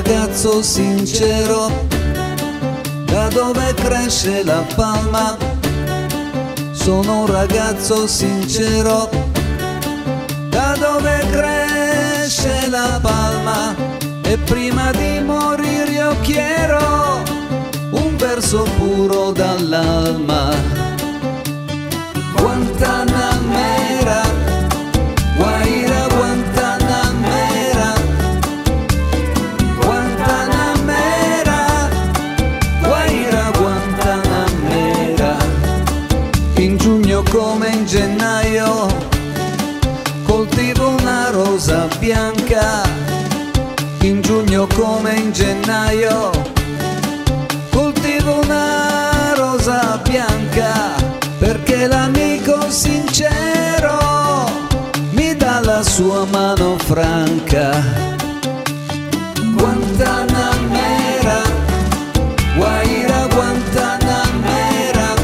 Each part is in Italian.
ragazzo sincero, da dove cresce la palma. Sono un ragazzo sincero, da dove cresce la palma. E prima di morire io quiero un verso puro dall'alma. Guantanamera, Guaira Guantanamera, Guantanamera, Guaira Guantanamera. In giugno come in gennaio coltivo una rosa bianca. In giugno come in gennaio coltivo una rosa bianca, perché l'amico sincero mi dà la sua mano franca. Guantanamera, Guaira Guantanamera,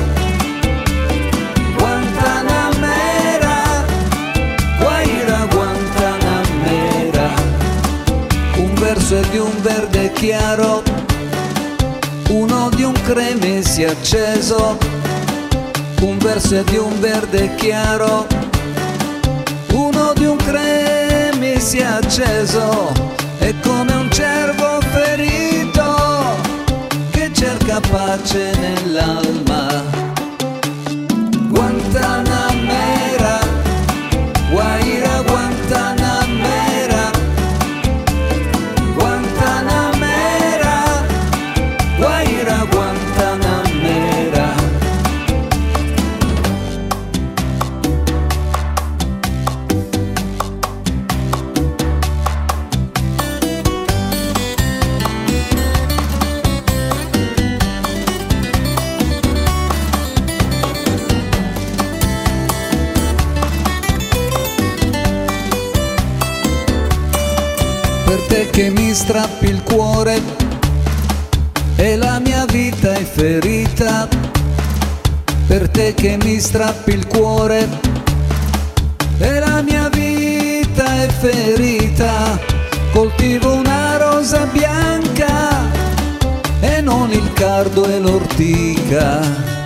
Guantanamera, Guaira Guantanamera. Un verso è di un verde chiaro, uno di un cremisi acceso. Un verso è di un verde chiaro, uno di un cremisi acceso. È come un cervo ferito che cerca pace nell'alma. Guantanamera, Guaira Guantanamera, Guantanamera, Guaira Guantanamera. Per te che mi strappi il cuore e la mia vita è ferita. Per te che mi strappi il cuore e la mia vita è ferita. Coltivo una rosa bianca e non il cardo e l'ortica.